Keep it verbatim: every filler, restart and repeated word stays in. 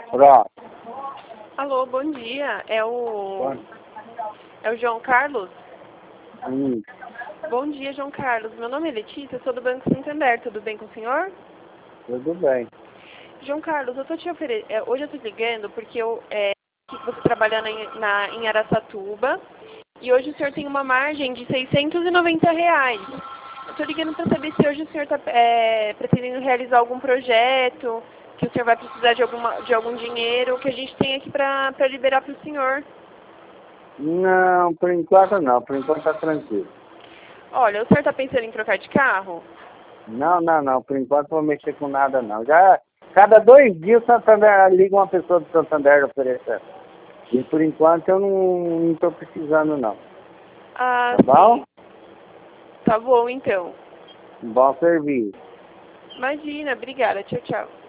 Pronto. Alô, bom dia. É o... Bom. É o João Carlos? Hum. Bom dia, João Carlos. Meu nome é Letícia, sou do Banco Santander. Tudo bem com o senhor? Tudo bem. João Carlos, eu tô te ofere... é, hoje eu tô te ligando porque eu é, que você trabalha na, na, em Araçatuba e hoje o senhor tem uma margem de seiscentos e noventa reais. Eu tô ligando para saber se hoje o senhor está é, pretendendo realizar algum projeto, que o senhor vai precisar de, alguma, de algum dinheiro que a gente tem aqui para liberar para o senhor. Não, por enquanto não. Por enquanto tá tranquilo. Olha, o senhor está pensando em trocar de carro? Não, não, não. Por enquanto não vou mexer com nada, não. Já, cada dois dias o Santander liga uma pessoa do Santander oferecendo. E por enquanto eu não estou precisando, não. Ah, Tá bom? sim. Tá bom, então. Bom serviço. Imagina, obrigada. Tchau, tchau.